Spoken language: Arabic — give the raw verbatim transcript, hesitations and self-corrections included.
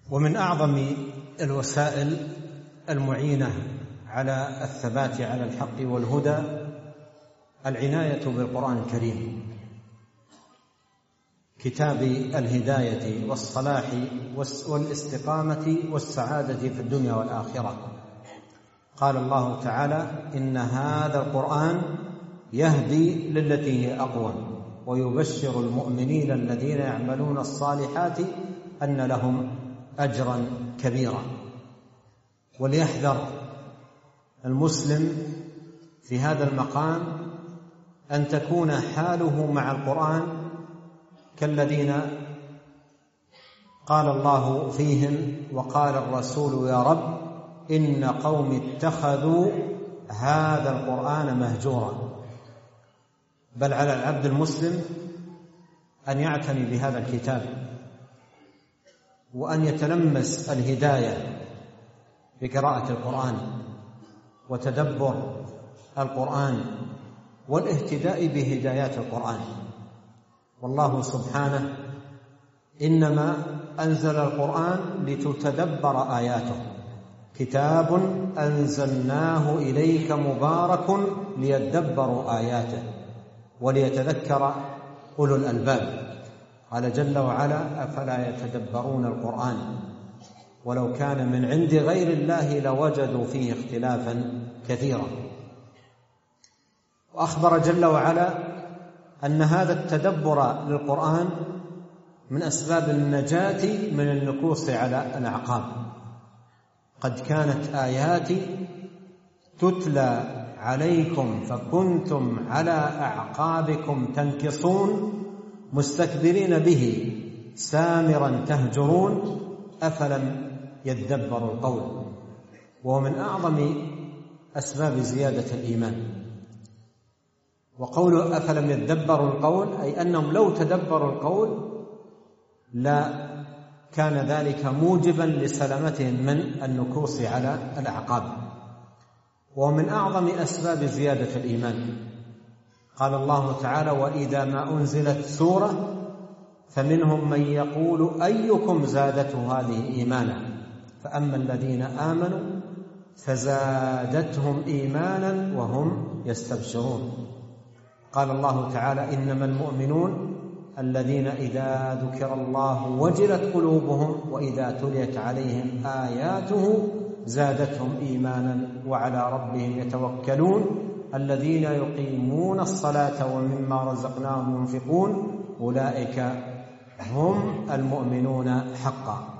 ومن أعظم الوسائل المعينة على الثبات على الحق والهدى العناية بالقرآن الكريم، كتاب الهداية والصلاح والاستقامة والسعادة في الدنيا والآخرة. قال الله تعالى: إن هذا القرآن يهدي للتي هي أقوم ويبشر المؤمنين الذين يعملون الصالحات أن لهم أجرا كبيرا. وليحذر المسلم في هذا المقام أن تكون حاله مع القرآن كالذين قال الله فيهم: وقال الرسول يا رب إن قوم اتخذوا هذا القرآن مهجورا. بل على العبد المسلم أن يعتني بهذا الكتاب وأن يتلمس الهداية بقراءة القرآن وتدبر القرآن والاهتداء بهدايات القرآن. والله سبحانه إنما أنزل القرآن لتتدبر آياته، كتاب أنزلناه إليك مبارك ليدبروا آياته وليتذكر أولو الألباب. قال جل وعلا: أفلا يتدبرون القرآن ولو كان من عند غير الله لوجدوا فيه اختلافا كثيرا. وأخبر جل وعلا أن هذا التدبر للقرآن من أسباب النجاة من النكوص على الأعقاب. قد كانت آياتي تتلى عليكم فكنتم على أعقابكم تنكصون مستكبرين به سامرا تهجرون أفلم يدبروا القول. وهو من أعظم أسباب زيادة الإيمان. وقوله أفلم يدبروا القول أي أنهم لو تدبروا القول لا كان ذلك موجبا لسلامتهم من النكوص على الأعقاب. ومن أعظم أسباب زيادة الإيمان قال الله تعالى: وإذا ما أنزلت سورة فمنهم من يقول أيكم زادته هذه إيمانا فأما الذين آمنوا فزادتهم إيمانا وهم يستبشرون. قال الله تعالى: إنما المؤمنون الذين إذا ذكر الله وجلت قلوبهم وإذا تليت عليهم آياته زادتهم إيمانا وعلى ربهم يتوكلون الذين يقيمون الصلاة ومما رزقناهم ينفقون أولئك هم المؤمنون حقا.